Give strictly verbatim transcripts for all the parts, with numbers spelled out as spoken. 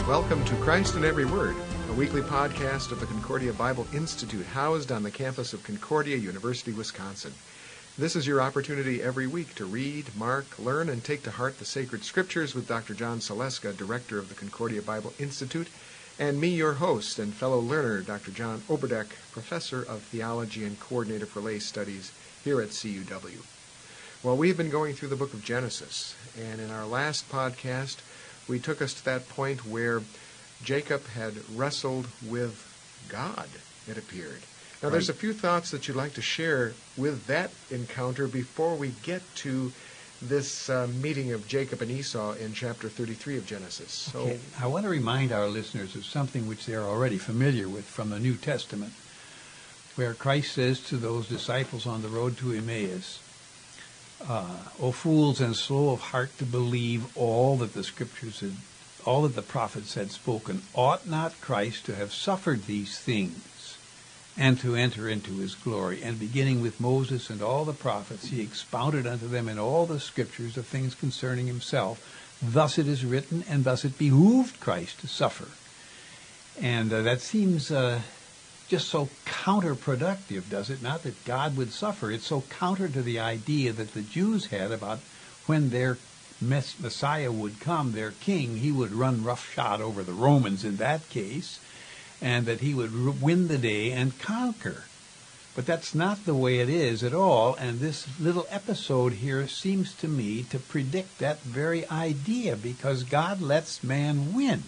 Welcome to Christ in Every Word, a weekly podcast of the Concordia Bible Institute housed on the campus of Concordia University, Wisconsin. This is your opportunity every week to read, mark, learn, and take to heart the sacred scriptures with Doctor John Saleska, director of the Concordia Bible Institute, and me, your host and fellow learner, Doctor John Oberdeck, professor of theology and coordinator for lay studies here at C U W. Well, we've been going through the book of Genesis, and in our last podcast, we took us to that point where Jacob had wrestled with God, it appeared. Now, right. There's a few thoughts that you'd like to share with that encounter before we get to this uh, meeting of Jacob and Esau in chapter thirty-three of Genesis. So, okay. I want to remind our listeners of something which they're already familiar with from the New Testament, where Christ says to those disciples on the road to Emmaus, Uh, O fools and slow of heart to believe all that the Scriptures had, all that the prophets had spoken, ought not Christ to have suffered these things and to enter into his glory? And beginning with Moses and all the prophets, he expounded unto them in all the Scriptures of things concerning himself. Thus it is written, and thus it behooved Christ to suffer. And uh, that seems Uh, just so counterproductive, does it not, that God would suffer? It's so counter to the idea that the Jews had about when their Messiah would come, their king, he would run roughshod over the Romans in that case, and that he would win the day and conquer. But that's not the way it is at all, and this little episode here seems to me to predict that very idea, because God lets man win.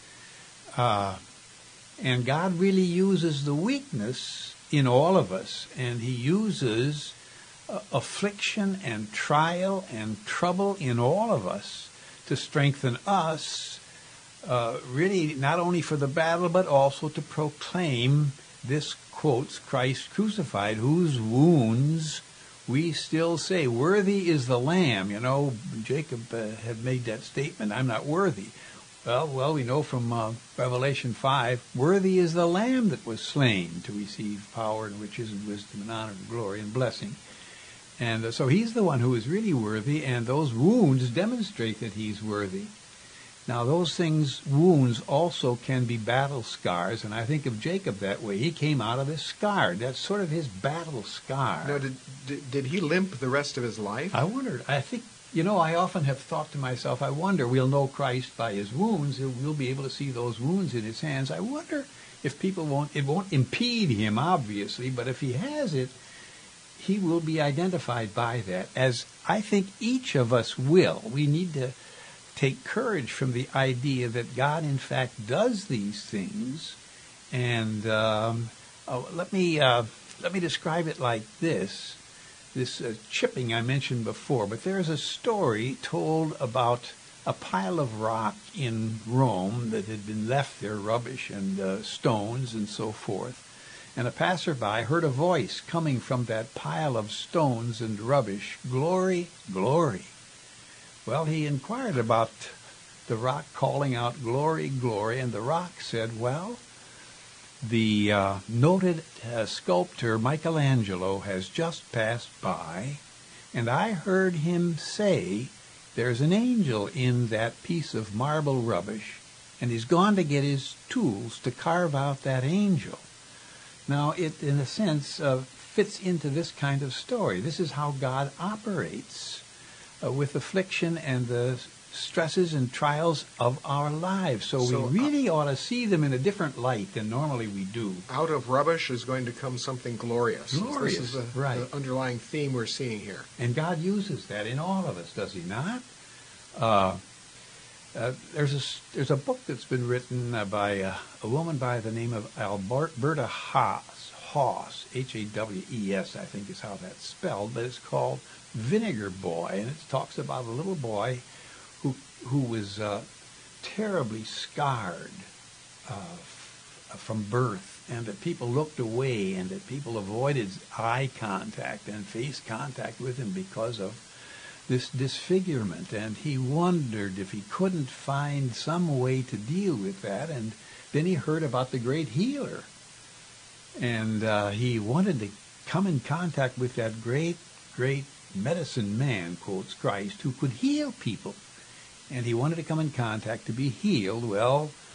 Uh... And God really uses the weakness in all of us, and he uses uh, affliction and trial and trouble in all of us to strengthen us, uh, really not only for the battle, but also to proclaim this, quotes, Christ crucified, whose wounds we still say, worthy is the Lamb. You know, Jacob uh, had made that statement, I'm not worthy. Well, well, we know from uh, Revelation five, worthy is the Lamb that was slain to receive power and riches and wisdom and honor and glory and blessing. And uh, so he's the one who is really worthy, and those wounds demonstrate that he's worthy. Now, those things, wounds, also can be battle scars, and I think of Jacob that way. He came out of this scarred. That's sort of his battle scar. Now, did, did, did he limp the rest of his life? I wondered. I think... You know, I often have thought to myself, I wonder, we'll know Christ by his wounds. We'll be able to see those wounds in his hands. I wonder if people won't, it won't impede him, obviously, but if he has it, he will be identified by that, as I think each of us will. We need to take courage from the idea that God, in fact, does these things. And um, oh, let me uh, let me describe it like this. This uh, chipping I mentioned before, but there's a story told about a pile of rock in Rome that had been left there, rubbish and uh, stones and so forth. And a passerby heard a voice coming from that pile of stones and rubbish, glory, glory. Well, he inquired about the rock calling out glory, glory, and the rock said, well, the uh, noted uh, sculptor Michelangelo has just passed by, and I heard him say there's an angel in that piece of marble rubbish, and he's gone to get his tools to carve out that angel. Now, it, in a sense, uh, fits into this kind of story. This is how God operates uh, with affliction and the stresses and trials of our lives. So, so we really uh, ought to see them in a different light than normally we do. Out of rubbish is going to come something glorious. Glorious, this is the, right. the underlying theme we're seeing here. And God uses that in all of us, does he not? Uh, uh, there's a there's a book that's been written uh, by uh, a woman by the name of Alberta Haas, Haas, H A W E S, I think is how that's spelled, but it's called Vinegar Boy, and it talks about a little boy who who was uh, terribly scarred uh, f- from birth, and that people looked away, and that people avoided eye contact and face contact with him because of this disfigurement. And he wondered if he couldn't find some way to deal with that, and then he heard about the great healer, and uh, he wanted to come in contact with that great, great medicine man, quotes Christ, who could heal people. And he wanted to come in contact to be healed. Well,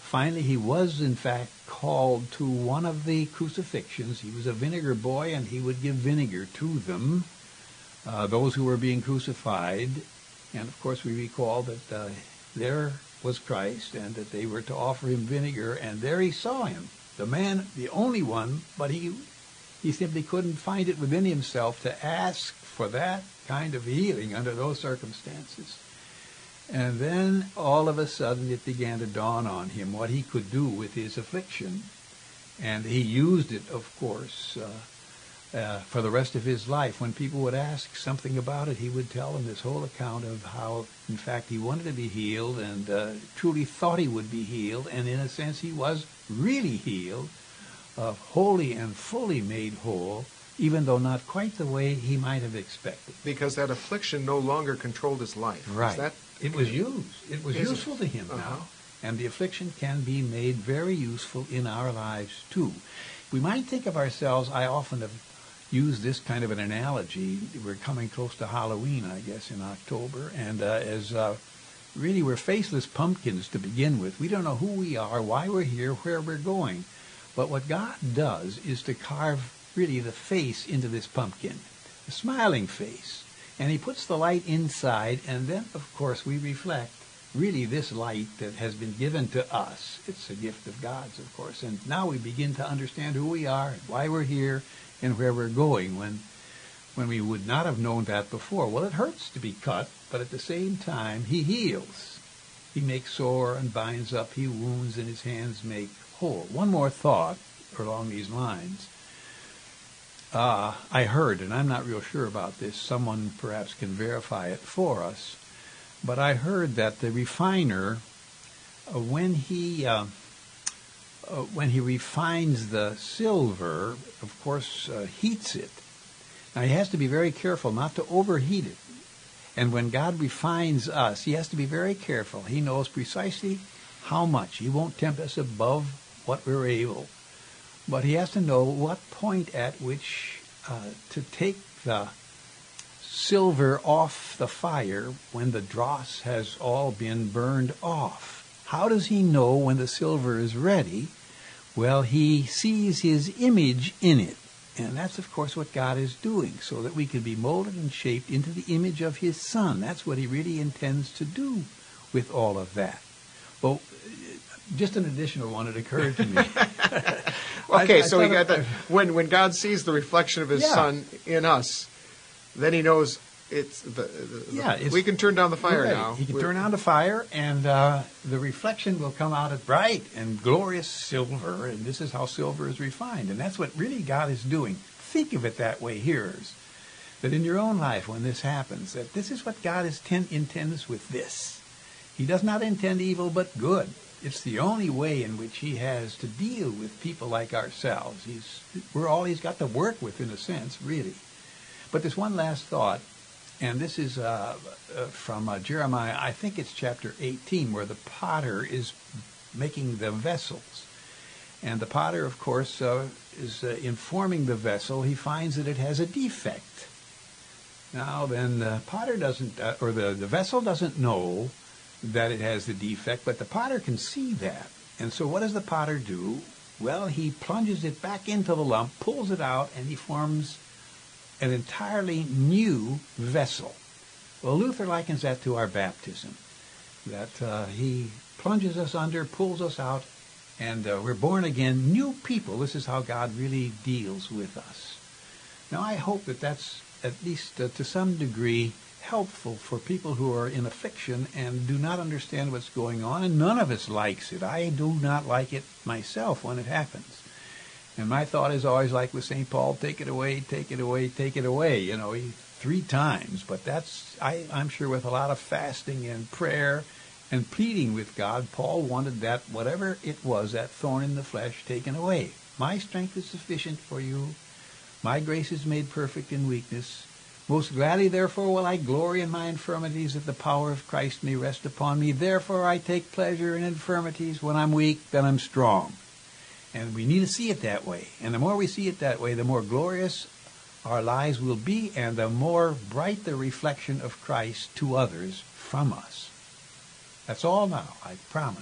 finally he was in fact called to one of the crucifixions. He was a vinegar boy, and he would give vinegar to them, uh, those who were being crucified. And of course we recall that uh, there was Christ, and that they were to offer him vinegar, and there he saw him, the man, the only one, but he he simply couldn't find it within himself to ask for that kind of healing under those circumstances. And then all of a sudden it began to dawn on him what he could do with his affliction. And he used it, of course, uh, uh, for the rest of his life. When people would ask something about it, he would tell them this whole account of how, in fact, he wanted to be healed, and uh, truly thought he would be healed. And in a sense, he was really healed, uh, wholly and fully made whole, even though not quite the way he might have expected. Because that affliction no longer controlled his life. Right. Is that, it was used. It was Is useful it? to him Uh-huh. now. And the affliction can be made very useful in our lives, too. We might think of ourselves, I often have used this kind of an analogy. We're coming close to Halloween, I guess, in October. And uh, as uh, really we're faceless pumpkins to begin with. We don't know who we are, why we're here, where we're going. But what God does is to carve really the face into this pumpkin, a smiling face. And he puts the light inside, and then, of course, we reflect really this light that has been given to us. It's a gift of God's, of course. And now we begin to understand who we are, why we're here, and where we're going, when when we would not have known that before. Well, it hurts to be cut, but at the same time, he heals. He makes sore and binds up. He wounds, and his hands make whole. One more thought along these lines. Uh, I heard, and I'm not real sure about this, someone perhaps can verify it for us, but I heard that the refiner, uh, when he uh, uh, when he refines the silver, of course, uh, heats it. Now, he has to be very careful not to overheat it. And when God refines us, he has to be very careful. He knows precisely how much. He won't tempt us above what we're able. But he has to know what point at which uh, to take the silver off the fire when the dross has all been burned off. How does he know when the silver is ready? Well, he sees his image in it. And that's, of course, what God is doing, so that we can be molded and shaped into the image of his Son. That's what he really intends to do with all of that. Well, just an additional one, it occurred to me. Okay, I, I so we got of, that. When when God sees the reflection of his Yeah. Son in us, then he knows it's the, the, Yeah, the it's- we can turn down the fire Right. now. He can We- turn on the fire, and uh, the reflection will come out as bright and glorious silver, and this is how silver is refined. And that's what really God is doing. Think of it that way, hearers, that in your own life when this happens, that this is what God is ten- intends with this. He does not intend evil but good. It's the only way in which he has to deal with people like ourselves. He's, we're all he's got to work with, in a sense, really. But there's one last thought. And this is uh, uh, from uh, Jeremiah, I think it's chapter eighteen, where the potter is making the vessels. And the potter, of course, uh, is uh, informing the vessel. He finds that it has a defect. Now, then, the potter doesn't, uh, or the, the vessel doesn't know that it has the defect, but the potter can see that. And so what does the potter do? Well, he plunges it back into the lump, pulls it out, and he forms an entirely new vessel. Well, Luther likens that to our baptism, that uh, he plunges us under, pulls us out, and uh, we're born again, new people. This is how God really deals with us. Now, I hope that that's at least uh, to some degree helpful for people who are in affliction and do not understand what's going on, and none of us likes it. I do not like it myself when it happens. And my thought is always like with Saint Paul, take it away, take it away, take it away, you know, he, three times. But that's, I, I'm sure with a lot of fasting and prayer and pleading with God, Paul wanted that, whatever it was, that thorn in the flesh, taken away. My strength is sufficient for you. My grace is made perfect in weakness. Most gladly, therefore, will I glory in my infirmities, that the power of Christ may rest upon me. Therefore, I take pleasure in infirmities. When I'm weak, then I'm strong. And we need to see it that way. And the more we see it that way, the more glorious our lives will be, and the more bright the reflection of Christ to others from us. That's all now, I promise.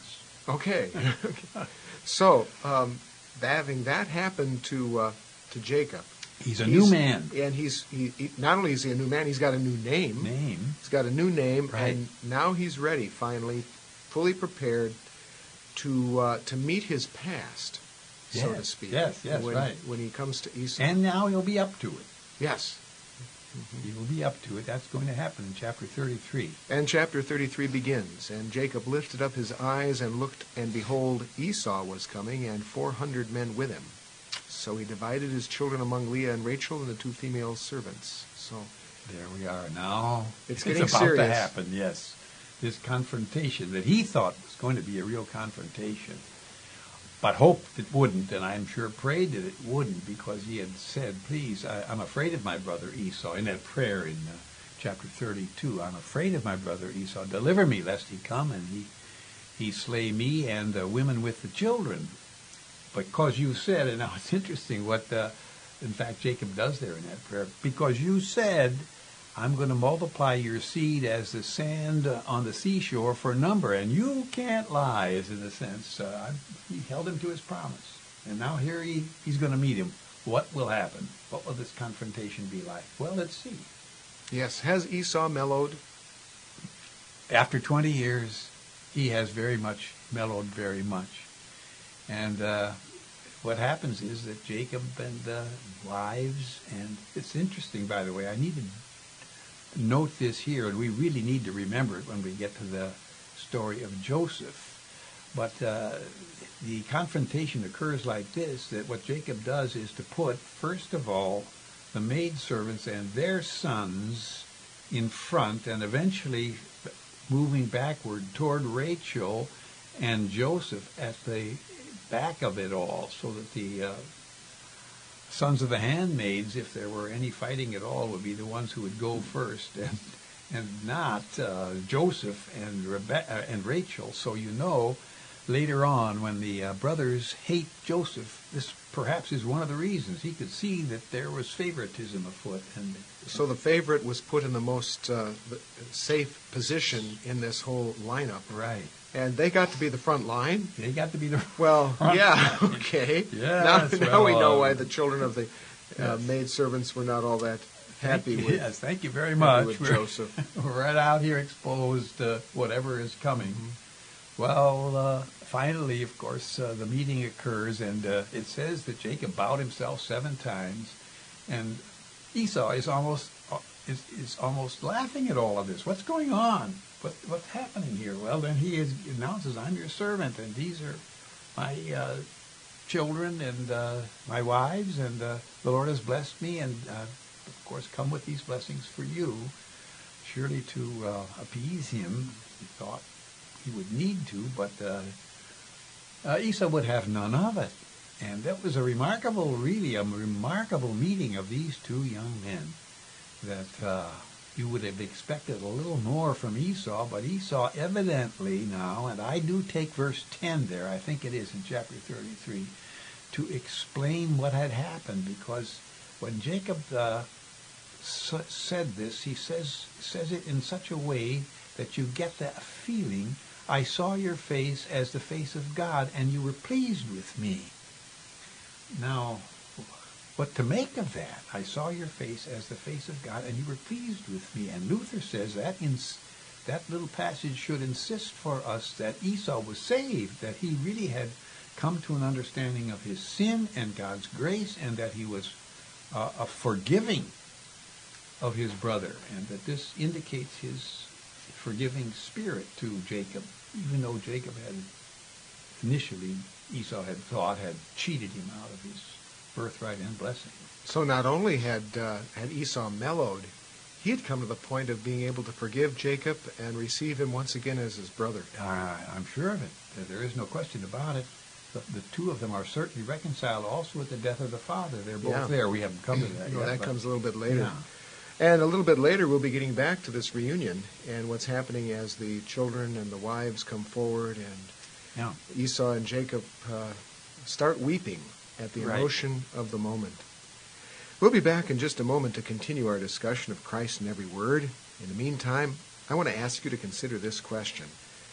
Okay. So, um, having that happen to uh, to Jacob, He's a new man. and he's he, he not only is he a new man, he's got a new name. Name. He's got a new name, Right. and now he's ready, finally, fully prepared to uh, to meet his past, so to Yes, speak. yes, yes, when, right. When he comes to Esau. And now he'll be up to it. Yes. He will be up to it. That's going to happen in chapter thirty-three. And chapter thirty-three begins, and Jacob lifted up his eyes and looked, and behold, Esau was coming, and four hundred men with him. So he divided his children among Leah and Rachel and the two female servants. So There we are now. It's getting about serious. to happen, yes. This confrontation that he thought was going to be a real confrontation, but hoped it wouldn't, and I'm sure prayed that it wouldn't, because he had said, please, I, I'm afraid of my brother Esau, in that prayer in uh, chapter thirty-two. I'm afraid of my brother Esau. Deliver me, lest he come and he, he slay me and the women with the children. Because you said, and now it's interesting what, uh, in fact, Jacob does there in that prayer, because you said, I'm going to multiply your seed as the sand uh, on the seashore for number, and you can't lie, is in a sense. Uh, he held him to his promise. And now here he, he's going to meet him. What will happen? What will this confrontation be like? Well, let's see. yes, has Esau mellowed? After twenty years, he has very much mellowed very much. And uh, what happens is that Jacob and uh, wives, and it's interesting, by the way, I need to note this here, and we really need to remember it when we get to the story of Joseph. But uh, the confrontation occurs like this, that what Jacob does is to put, first of all, the maidservants and their sons in front, and eventually moving backward toward Rachel and Joseph at the back of it all, so that the uh, sons of the handmaids, if there were any fighting at all, would be the ones who would go first, and and not uh, Joseph and Rebe- uh, and Rachel. So you know, later on, when the uh, brothers hate Joseph, this perhaps is one of the reasons. He could see that there was favoritism afoot, and So the favorite was put in the most uh, safe position in this whole lineup. right, And they got to be the front line? they got to be the Well, front yeah, line. okay. Yes, now now we well, know uh, why the children of the uh, yes. maidservants were not all that happy Thank- with, yes, thank you very happy much. with We're- Joseph. We're right out here exposed to whatever is coming. Mm-hmm. Well, uh, finally, of course, uh, the meeting occurs, and uh, it says that Jacob bowed himself seven times, and Esau is almost uh, is, is almost laughing at all of this. What's going on? What, what's happening here? Well, then he is, announces, I'm your servant, and these are my uh, children and uh, my wives, and uh, the Lord has blessed me, and uh, of course come with these blessings for you, surely to uh, appease him. He thought he would need to, but uh, uh, Esau would have none of it. And that was a remarkable, really a remarkable meeting of these two young men, that uh, you would have expected a little more from Esau, but Esau evidently now, and I do take verse ten there, I think it is in chapter thirty-three, to explain what had happened, because when Jacob uh, s- said this, he says says it in such a way that you get that feeling, I saw your face as the face of God, and you were pleased with me. Now, what to make of that? I saw your face as the face of God, and you were pleased with me. And Luther says that in, that little passage should insist for us that Esau was saved, that he really had come to an understanding of his sin and God's grace, and that he was uh, a forgiving of his brother, and that this indicates his forgiving spirit to Jacob, even though Jacob had initially, Esau had thought, had cheated him out of his birthright and blessing. So not only had uh, had Esau mellowed, he had come to the point of being able to forgive Jacob and receive him once again as his brother. Uh, I'm sure of it. There is no question about it. The, the two of them are certainly reconciled also at the death of the father. They're both Yeah. there. We haven't come to that No, yet. that but- comes a little bit later. Yeah. And a little bit later, we'll be getting back to this reunion and what's happening as the children and the wives come forward, and Yeah. Esau and Jacob uh, start weeping at the Right. emotion of the moment. We'll be back in just a moment to continue our discussion of Christ in every word. In the meantime, I want to ask you to consider this question.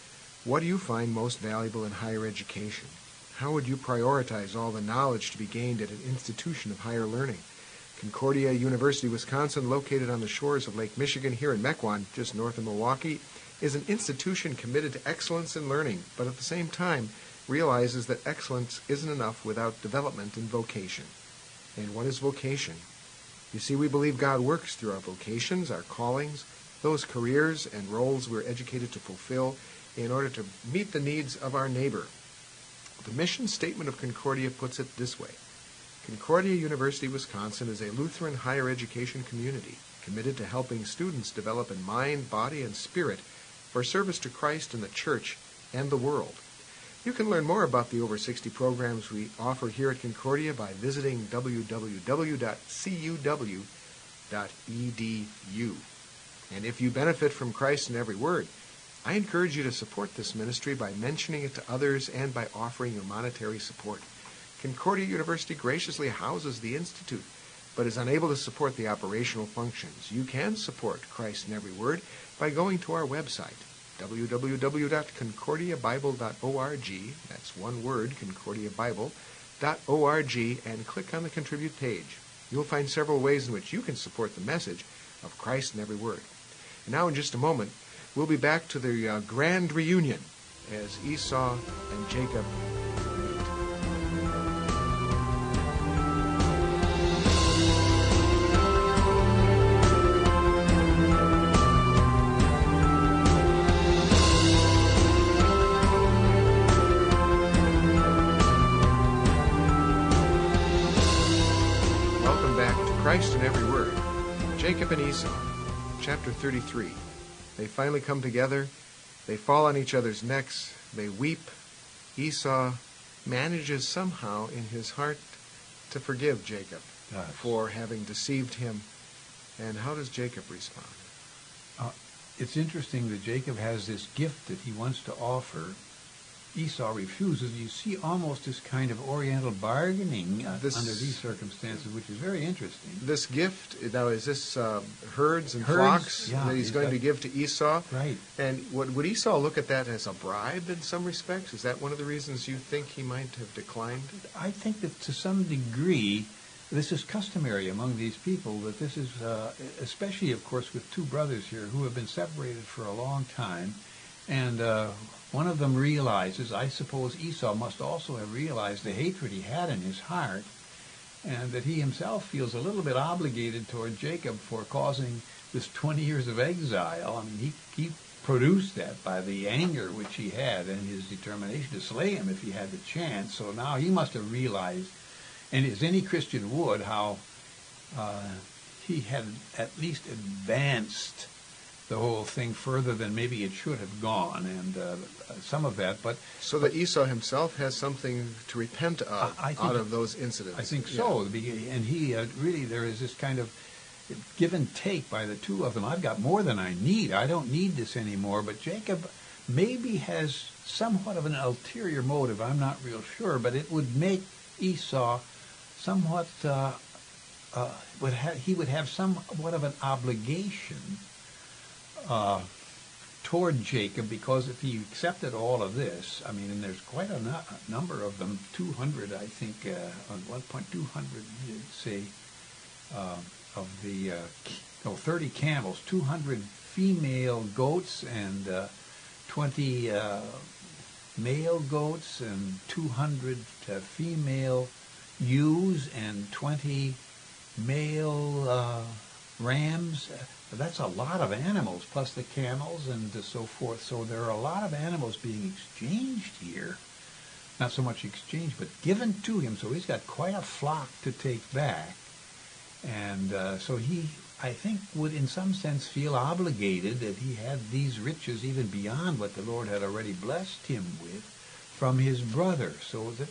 What do you find most valuable in higher education? How would you prioritize all the knowledge to be gained at an institution of higher learning? Concordia University, Wisconsin, located on the shores of Lake Michigan here in Mequon, just north of Milwaukee, is an institution committed to excellence in learning, but at the same time realizes that excellence isn't enough without development in vocation. And what is vocation? You see, we believe God works through our vocations, our callings, those careers and roles we're educated to fulfill in order to meet the needs of our neighbor. The mission statement of Concordia puts it this way. Concordia University, Wisconsin is a Lutheran higher education community committed to helping students develop in mind, body, and spirit for service to Christ and the church and the world. You can learn more about the over sixty programs we offer here at Concordia by visiting w w w dot c u w dot e d u. And if you benefit from Christ in every word, I encourage you to support this ministry by mentioning it to others and by offering your monetary support. Concordia University graciously houses the Institute, but is unable to support the operational functions. You can support Christ in every word by going to our website, w w w dot concordia bible dot org, that's one word, concordia bible dot org, and click on the Contribute page. You'll find several ways in which you can support the message of Christ in every word. And now in just a moment, we'll be back to the uh, grand reunion as Esau and Jacob meet. Welcome back to Christ in Every Word. Jacob and Esau, chapter thirty-three. They finally come together. They fall on each other's necks. They weep. Esau manages somehow in his heart to forgive Jacob Yes. for having deceived him. And how does Jacob respond? Uh, it's interesting that Jacob has this gift that he wants to offer. Esau refuses. You see almost this kind of oriental bargaining uh, This- under these circumstances, which is very interesting. This gift, now is this uh, herds and Herds, flocks yeah, that he's he's going got- to give to Esau? Right. And would, would Esau look at that as a bribe in some respects? Is that one of the reasons you think he might have declined? I think that to some degree, this is customary among these people, that this is, uh, especially, of course, with two brothers here who have been separated for a long time, and uh, one of them realizes, I suppose Esau must also have realized the hatred he had in his heart, and that he himself feels a little bit obligated toward Jacob for causing this twenty years of exile. I mean, he, he produced that by the anger which he had and his determination to slay him if he had the chance. So now he must have realized, and as any Christian would, how uh, he had at least advanced the whole thing further than maybe it should have gone, and uh, some of that. But So that Esau himself has something to repent of I- I think- out of those incidents. I think Yeah. so. The- And he uh, really, there is this kind of give and take by the two of them. I've got more than I need. I don't need this anymore. But Jacob maybe has somewhat of an ulterior motive. I'm not real sure, but it would make Esau somewhat. Uh, uh, would ha- he would have somewhat of an obligation uh, toward Jacob, because if he accepted all of this, I mean, and there's quite a, nu- a number of them, two hundred, I think, uh, on one point two hundred, you'd say, uh, of the, uh, no, thirty camels, two hundred female goats, and uh, twenty uh, male goats, and two hundred uh, female ewes, and twenty male uh, rams. That's a lot of animals, plus the camels and so forth. So there are a lot of animals being exchanged here. Not so much exchanged, but given to him. So he's got quite a flock to take back. And uh, so he, I think, would in some sense feel obligated that he had these riches even beyond what the Lord had already blessed him with from his brother. So that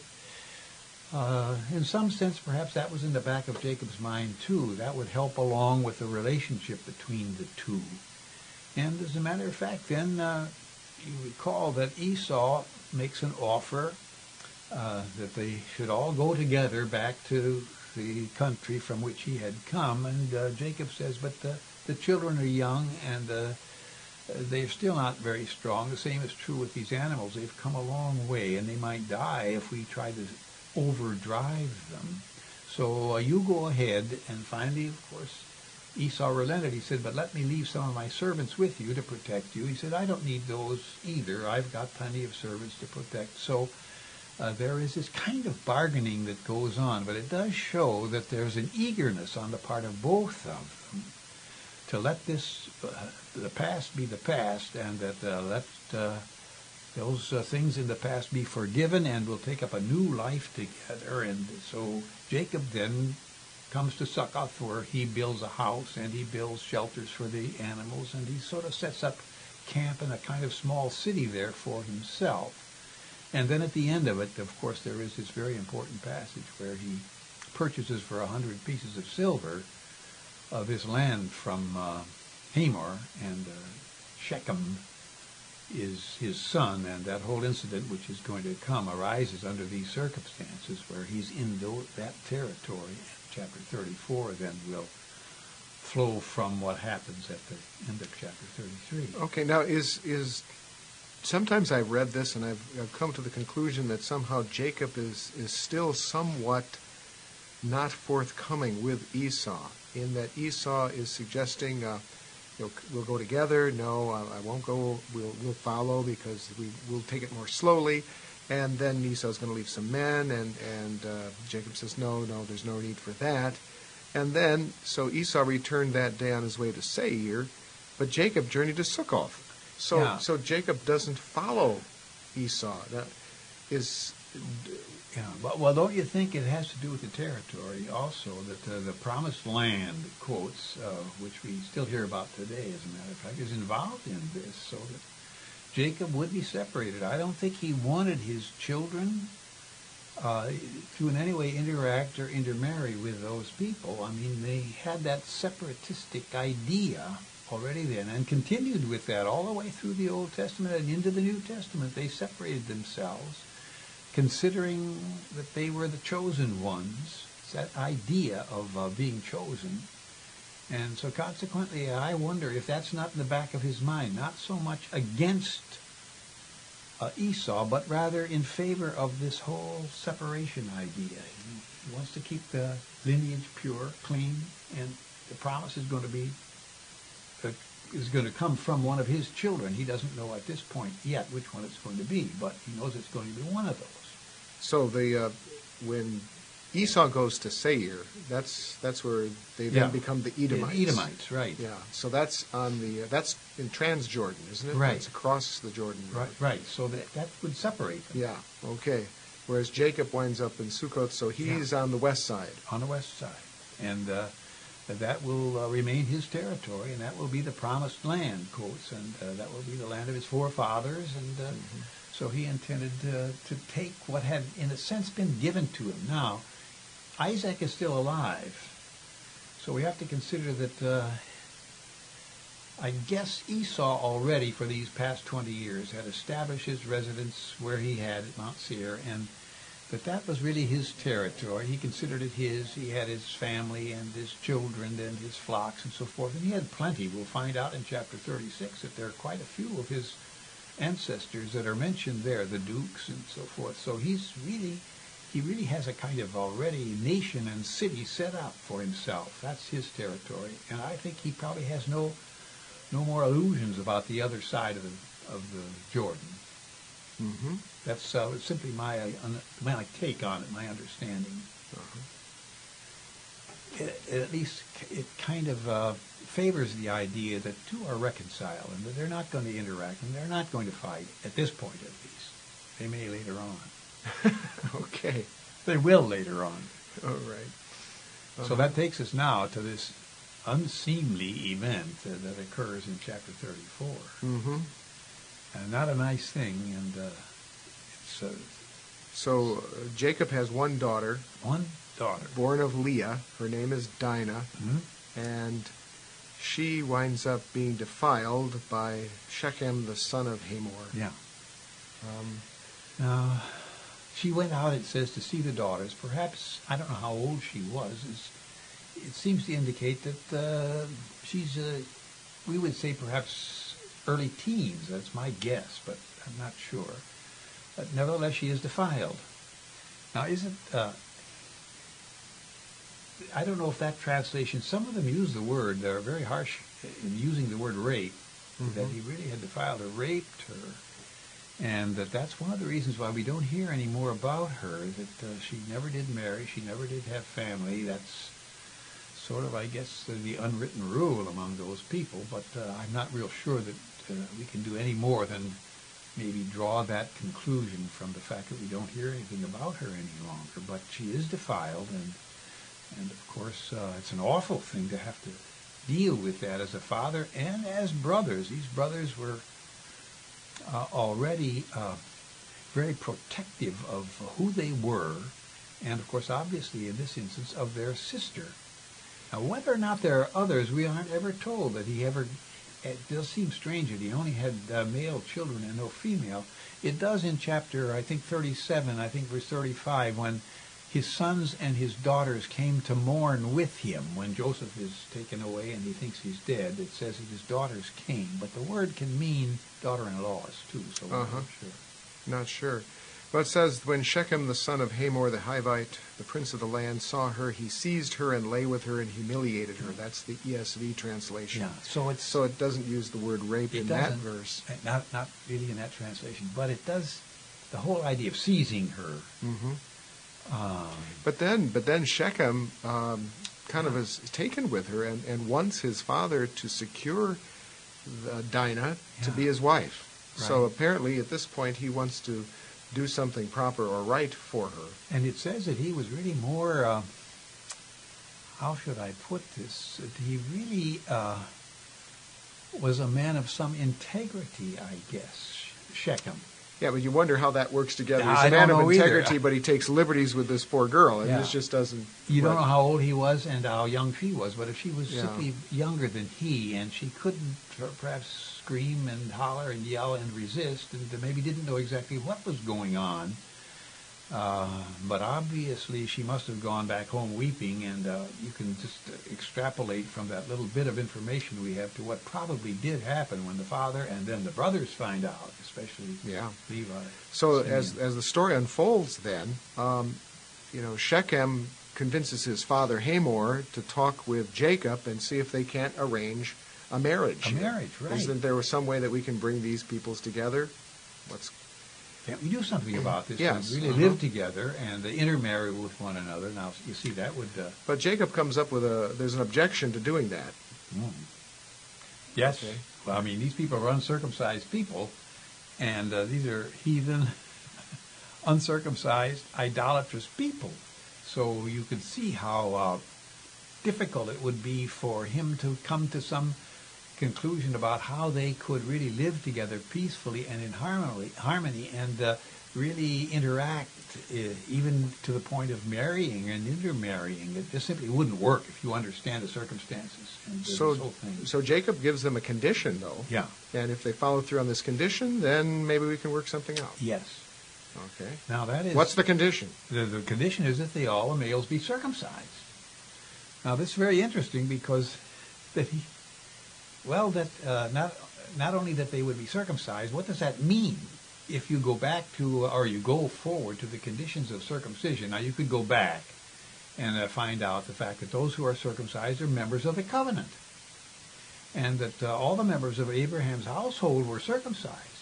Uh, in some sense, perhaps that was in the back of Jacob's mind, too. That would help along with the relationship between the two. And as a matter of fact, then uh, you recall that Esau makes an offer uh, that they should all go together back to the country from which he had come. And uh, Jacob says, but the, the children are young, and uh, uh, they're still not very strong. The same is true with these animals. They've come a long way, and they might die if we try to overdrive them. So uh, you go ahead, and finally, of course, Esau relented. He said, but let me leave some of my servants with you to protect you. He said, I don't need those either. I've got plenty of servants to protect. So uh, there is this kind of bargaining that goes on, but it does show that there's an eagerness on the part of both of them to let this, uh, the past be the past, and that uh, let uh, those uh, things in the past be forgiven, and we'll take up a new life together. And so Jacob then comes to Succoth, where he builds a house and he builds shelters for the animals, and he sort of sets up camp in a kind of small city there for himself. And then at the end of it, of course, there is this very important passage where he purchases for a hundred pieces of silver uh, this land from uh, Hamor, and uh, Shechem is his son, and that whole incident which is going to come arises under these circumstances where he's in that territory. Chapter thirty-four then will flow from what happens at the end of chapter thirty-three. Okay, now is is sometimes I've read this and I've, I've come to the conclusion that somehow Jacob is is still somewhat not forthcoming with Esau, in that Esau is suggesting, uh, you know, we'll go together. No, I, I won't go. We'll we'll follow because we will take it more slowly. And then Esau's going to leave some men, and, and uh, Jacob says, no, no, there's no need for that. And then, so Esau returned that day on his way to Seir, but Jacob journeyed to Succoth. So Yeah. so Jacob doesn't follow Esau. That is... Yeah, but, well, don't you think it has to do with the territory also, that uh, the promised land, quotes, uh, which we still hear about today, as a matter of fact, is involved in this, so that Jacob would be separated. I don't think he wanted his children uh, to in any way interact or intermarry with those people. I mean, they had that separatistic idea already then, and continued with that all the way through the Old Testament and into the New Testament. They separated themselves, considering that they were the chosen ones. It's that idea of uh, being chosen. And so consequently, I wonder if that's not in the back of his mind, not so much against uh, Esau, but rather in favor of this whole separation idea. He, he wants to keep the lineage pure, clean, and the promise is going to be uh, is going to come from one of his children. He doesn't know at this point yet which one it's going to be, but he knows it's going to be one of those. So the uh, when Esau goes to Seir, that's that's where they then Yeah. become the Edomites. The Edomites, right. Yeah. So that's on the uh, that's in Transjordan, isn't it? Right. It's across the Jordan River. Right, right. So that, that would separate them. Yeah. Okay. Whereas Jacob winds up in Succoth, so he's on the west side. On the west side. And uh, that will uh, remain his territory, and that will be the promised land, quotes, and uh, that will be the land of his forefathers. And uh, Mm-hmm. so he intended uh, to take what had, in a sense, been given to him. Now, Isaac is still alive, so we have to consider that uh, I guess Esau already, for these past twenty years, had established his residence where he had at Mount Seir, and that that was really his territory. He considered it his. He had his family and his children and his flocks and so forth, and he had plenty. We'll find out in chapter thirty-six that there are quite a few of his ancestors that are mentioned there, the dukes and so forth. So he's really, he really has a kind of already nation and city set up for himself. That's his territory, and I think he probably has no no more illusions about the other side of the of the Jordan. Mm-hmm. That's uh, simply my uh, my take on it, my understanding. Uh-huh. It, it at least it kind of uh, favors the idea that two are reconciled and that they're not going to interact and they're not going to fight, at this point at least. They may later on. Okay. They will later on. All right. Uh-huh. So that takes us now to this unseemly event uh, that occurs in chapter thirty-four. Mm-hmm. And not a nice thing, and uh, it's uh, So uh, Jacob has one daughter, one daughter. born of Leah. Her name is Dinah, Hmm? and she winds up being defiled by Shechem, the son of Hamor. Yeah. Um, Now, she went out, it says, to see the daughters. Perhaps, I don't know how old she was. It's, it seems to indicate that uh, she's, uh, we would say perhaps early teens. That's my guess, but I'm not sure. But nevertheless, she is defiled. Now, isn't, uh, I don't know if that translation, some of them use the word, they're very harsh in using the word rape, mm-hmm. that he really had defiled her, raped her, and that that's one of the reasons why we don't hear any more about her, that uh, she never did marry, she never did have family. That's sort of, I guess, the, the unwritten rule among those people, but uh, I'm not real sure that uh, we can do any more than maybe draw that conclusion from the fact that we don't hear anything about her any longer. But she is defiled, and and of course uh, it's an awful thing to have to deal with that as a father and as brothers. These brothers were uh, already uh, very protective of who they were, and of course obviously in this instance of their sister. Now whether or not there are others, we aren't ever told that he ever. It does seem strange that he only had uh, male children and no female. It does in chapter, I think, thirty-seven, I think verse thirty-five, when his sons and his daughters came to mourn with him when Joseph is taken away and he thinks he's dead. It says that his daughters came, but the word can mean daughter-in-laws too, so we're uh-huh. not sure. Not sure. Well, it says, when Shechem, the son of Hamor the Hivite, the prince of the land, saw her, he seized her and lay with her and humiliated her. That's the E S V translation. Yeah, so it's so it doesn't use the word rape in that verse. Not not really in that translation, but it does. The whole idea of seizing her. Mm-hmm. Um, but then, but then Shechem um, kind of is taken with her and, and wants his father to secure the Dinah yeah. to be his wife. Right. So apparently, at this point, he wants to do something proper or right for her. And it says that he was really more, uh, how should I put this, that he really uh, was a man of some integrity, I guess, Shechem. Yeah, but you wonder how that works together. He's I a man don't of know integrity, either. but he takes liberties with this poor girl, and Yeah. this just doesn't... You don't right. know how old he was and how young she was, but if she was Yeah. simply younger than he and she couldn't perhaps scream and holler and yell and resist and maybe didn't know exactly what was going on, Uh, but obviously she must have gone back home weeping, and uh, you can just extrapolate from that little bit of information we have to what probably did happen when the father and then the brothers find out, especially yeah. Levi. So Simeon. as as the story unfolds then, um, you know, Shechem convinces his father Hamor to talk with Jacob and see if they can't arrange a marriage. A marriage, right. Isn't there some way that we can bring these peoples together? What's Can't we do something about this? Yes, We really uh-huh. live together and they intermarry with one another. Now, you see, that would... Uh, But Jacob comes up with a, there's an objection to doing that. mm. Yes. Okay. Well, I mean, these people are uncircumcised people, and uh, these are heathen, uncircumcised, idolatrous people. So you could see how uh, difficult it would be for him to come to some conclusion about how they could really live together peacefully and in harmony, harmony and uh, really interact, uh, even to the point of marrying and intermarrying. It just simply wouldn't work if you understand the circumstances and So, this whole thing. so Jacob gives them a condition, though. Yeah. And if they follow through on this condition, then maybe we can work something out. Yes. Okay. Now that is... What's the condition? The, the condition is that they all, the males, be circumcised. Now this is very interesting because that he... Well, that uh, not not only that they would be circumcised, what does that mean if you go back to, or you go forward to the conditions of circumcision? Now, you could go back and uh, find out the fact that those who are circumcised are members of the covenant, and that uh, all the members of Abraham's household were circumcised.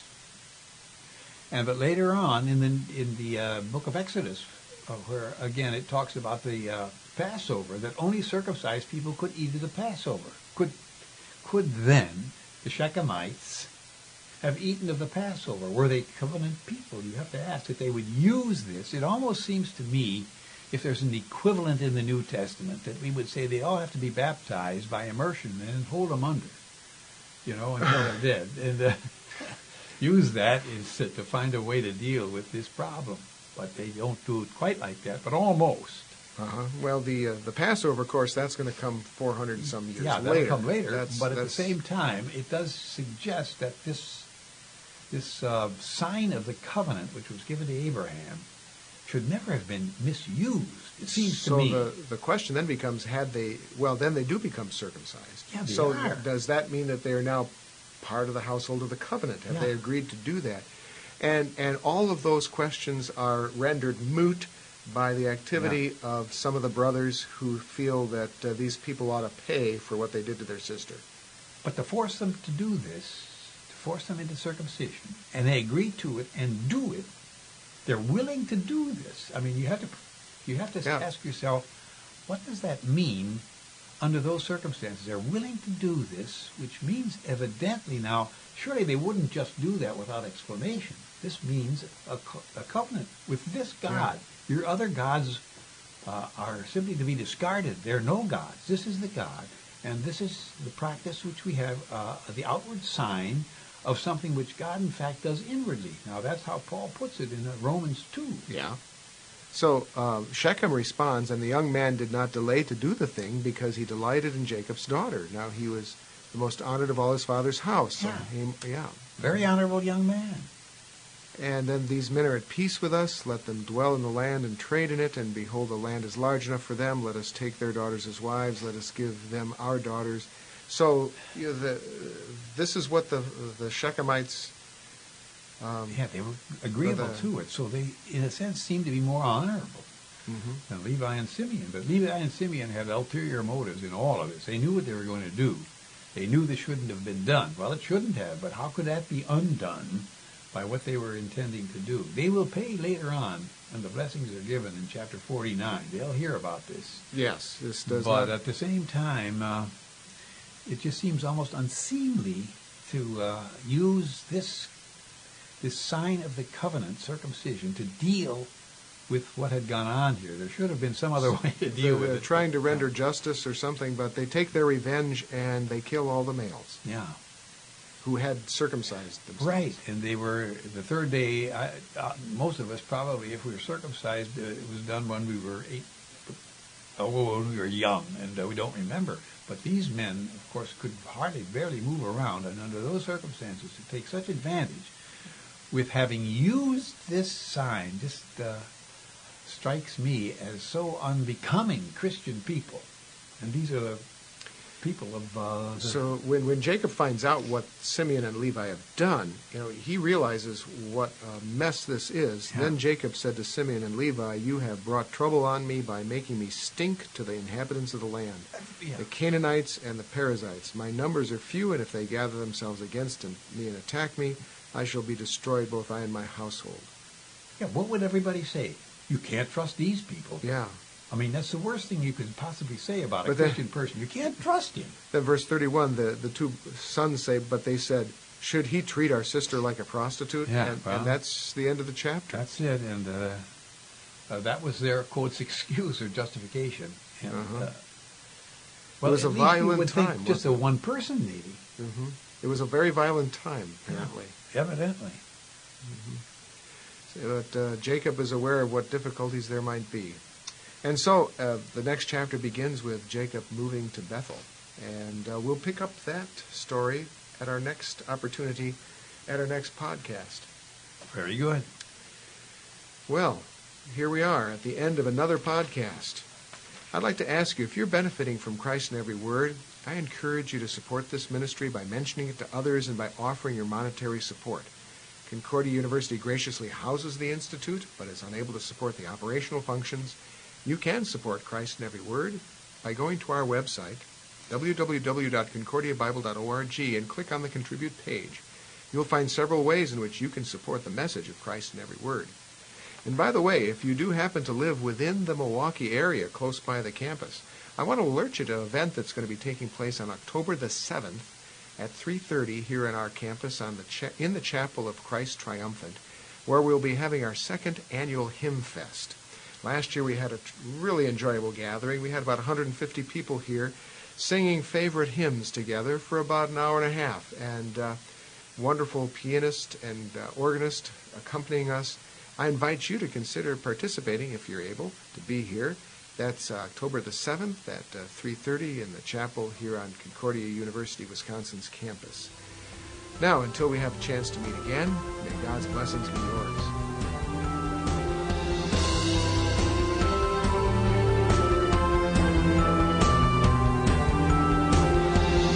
And but later on in the in the uh, book of Exodus, uh, where again it talks about the uh, Passover, that only circumcised people could eat of the Passover. Could Could then the Shechemites have eaten of the Passover? Were they covenant people? You have to ask if they would use this. It almost seems to me, if there's an equivalent in the New Testament, that we would say they all have to be baptized by immersion and hold them under, you know, until they're dead. And uh, use that is to, to find a way to deal with this problem. But they don't do it quite like that, but almost. Uh-huh. Well, the uh, the Passover, of course, that's going to come four hundred and some years yeah, later. that'll come later. That's, but at that's... the same time, it does suggest that this this uh, sign of the covenant, which was given to Abraham, should never have been misused. It seems so to me. So the, the question then becomes, had they, well, then they do become circumcised. Yeah, they so are. does that mean that they are now part of the household of the covenant? Have Yeah. they agreed to do that? And and all of those questions are rendered moot by the activity of some of the brothers who feel that uh, these people ought to pay for what they did to their sister. But to force them to do this, to force them into circumcision, and they agree to it and do it, they're willing to do this. I mean, you have to, you have to Yeah. ask yourself, what does that mean under those circumstances? They're willing to do this, which means evidently now, surely they wouldn't just do that without explanation. This means a, co- a covenant with this God. Your other gods uh, are simply to be discarded. They're no gods. This is the God. And this is the practice which we have, uh, the outward sign of something which God, in fact, does inwardly. Now, that's how Paul puts it in uh, Romans two. Yeah. So uh, Shechem responds, and the young man did not delay to do the thing because he delighted in Jacob's daughter. Now he was the most honored of all his father's house. So Yeah. he, yeah. Very honorable young man. And then these men are at peace with us. Let them dwell in the land and trade in it. And behold, the land is large enough for them. Let us take their daughters as wives. Let us give them our daughters. So you know, the, this is what the the Shechemites. Um, Yeah, they were agreeable the- to it. So they, in a sense, seemed to be more honorable mhm. than Levi and Simeon. But Levi and Simeon had ulterior motives in all of this. They knew what they were going to do. They knew this shouldn't have been done. Well, it shouldn't have, but how could that be undone by what they were intending to do? They will pay later on, and the blessings are given in chapter forty-nine. They'll hear about this. Yes, this does But not. at the same time, uh, it just seems almost unseemly to uh, use this this sign of the covenant, circumcision, to deal with what had gone on here. There should have been some other way to deal with They're it. trying to render justice or something, but they take their revenge and they kill all the males Yeah. who had circumcised themselves. Right, and they were, the third day, I, uh, most of us probably, if we were circumcised, uh, it was done when we were eight, oh, when we were young, and uh, we don't remember. But these men, of course, could hardly, barely move around, and under those circumstances, to take such advantage with having used this sign, just uh, strikes me as so unbecoming Christian people. And these are the people of uh, the... So when, when Jacob finds out what Simeon and Levi have done, you know, he realizes what a mess this is. Yeah. Then Jacob said to Simeon and Levi, "You have brought trouble on me by making me stink to the inhabitants of the land, Yeah. the Canaanites and the Perizzites. My numbers are few, and if they gather themselves against me and attack me, I shall be destroyed, both I and my household." Yeah, what would everybody say? You can't trust these people. Yeah. I mean, that's the worst thing you could possibly say about a But then- Christian person. You can't trust him. Then verse thirty-one, the, the two sons say, "But they said, should he treat our sister like a prostitute?" Yeah, and, well, and that's the end of the chapter. That's it, and uh, uh, that was their, quotes, excuse or justification. And, Uh-huh. uh, well, was at a least you violent would think time, just a wasn't it? one person, maybe. hmm It was a very violent time, apparently. Evidently. But uh, Jacob is aware of what difficulties there might be. And so uh, the next chapter begins with Jacob moving to Bethel. And uh, we'll pick up that story at our next opportunity, at our next podcast. Very good. Well, here we are at the end of another podcast. I'd like to ask you, if you're benefiting from Christ in Every Word, I encourage you to support this ministry by mentioning it to others and by offering your monetary support. Concordia University graciously houses the Institute, but is unable to support the operational functions. You can support Christ in Every Word by going to our website, w w w dot concordia bible dot org, and click on the Contribute page. You'll find several ways in which you can support the message of Christ in Every Word. And by the way, if you do happen to live within the Milwaukee area close by the campus, I want to alert you to an event that's going to be taking place on October the seventh at three thirty here in our campus on the cha- in the Chapel of Christ Triumphant, where we'll be having our second annual Hymn Fest. Last year we had a t- really enjoyable gathering. We had about one hundred fifty people here singing favorite hymns together for about an hour and a half, and uh, wonderful pianist and uh, organist accompanying us. I invite you to consider participating if you're able to be here. That's uh, October the seventh at uh, three thirty in the chapel here on Concordia University, Wisconsin's campus. Now, until we have a chance to meet again, may God's blessings be yours.